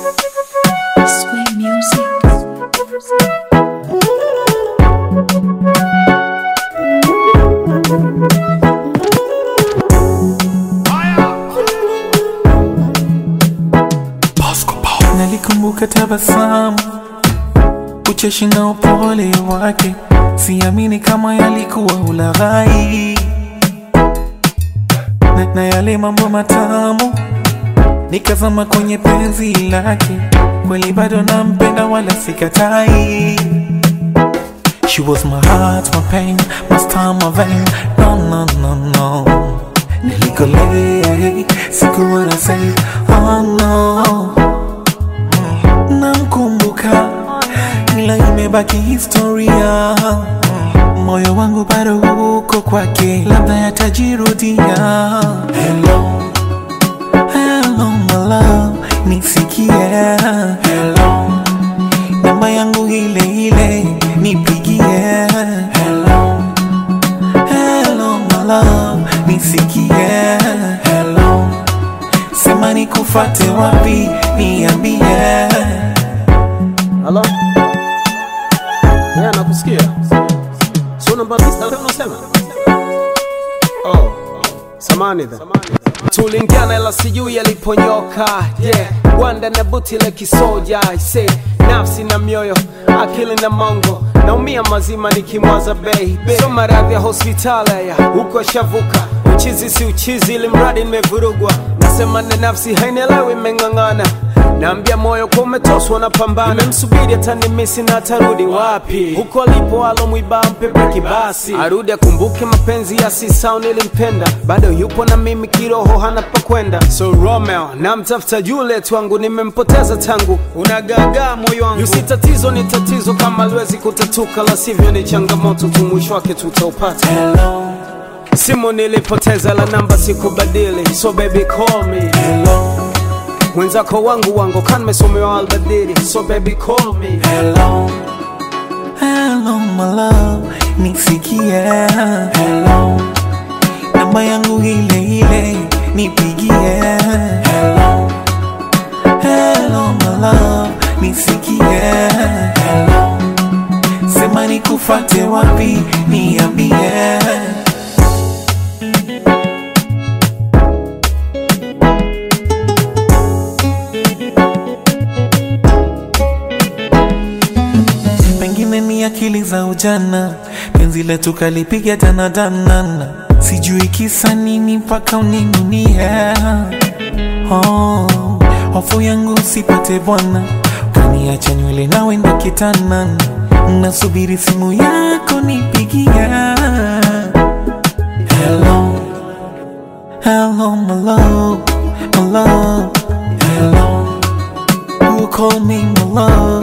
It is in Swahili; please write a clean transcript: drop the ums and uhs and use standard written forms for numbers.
Sweet music. Nalikumbuka tabasamu, ucheshi na upole wake, siamini kama yalikuwa ulaghai. Na yale mambo matamu, nikazama kwenye penzi lake, kweli bado nampenda wala sikatai. She was my heart, my pain, my star, my vein. No, no, no, no. Nilikolea, sikuwa na say, oh no. Namkumbuka, ila imebaki historia. Moyo wangu bado uko kwake, labda yatajirudia. Hello, hello my love, nisikie. Hello, namba yangu ile ile, nipigie. Hello, hello my love, nisikie. Hello, sema nikufate wapi, niambie. Hello? Yeah, nakusikia. So namba lista unasema? Oh, samani dha. Tulingana ila sijui yaliponyoka. Yeah, wanda na buti la kisoja. I say, nafsi na mioyo, akili na mongo. Naumia mazima nikimwaza baby. So maradhi ya hospitali ya huko shavuka. Uchizi si uchizi ili mradi nimevurugwa. Nasema na nafsi hainelewi imeng'ang'ana. Naambia moyo kwa umetoswa na pambana. Nimemsubiri atanimisi na atarudi wapi. Huko alipo alomwiba mpe breki basi, arudi akumbuke mapenzi ya sisao nilimpenda. Bado yupo na mimi kiroho hana pa kwenda. So Romeo namtafuta Juliet wangu, nimempoteza tangu. Unagagaa moyo wangu, yusi tatizo ni tatizo kama liwezi kutatuka. La sivyo ni changamoto tu, mwisho wake tutaupata. Hello, simu nilipoteza la namba sikubadili. So baby call me. hello, mwenzako wangu kan mesomewa albadiri. So baby call me. hello, hello my love, nisikie. Hello, namba yangu ile ile, nipigie. Hello, hello my love, nisikie. Hello, sema nikufate wapi, niambie. Ni akili za ujana, penzi letu kalipiga dana. Sijui kisa nini mpaka uninunie. Oh, hofu yangu usipate bwana, kaniacha nywele na wenda kitana. Nasubiri simu yako nipigie. Hello, hello my love, my love. Hello, who call me my love.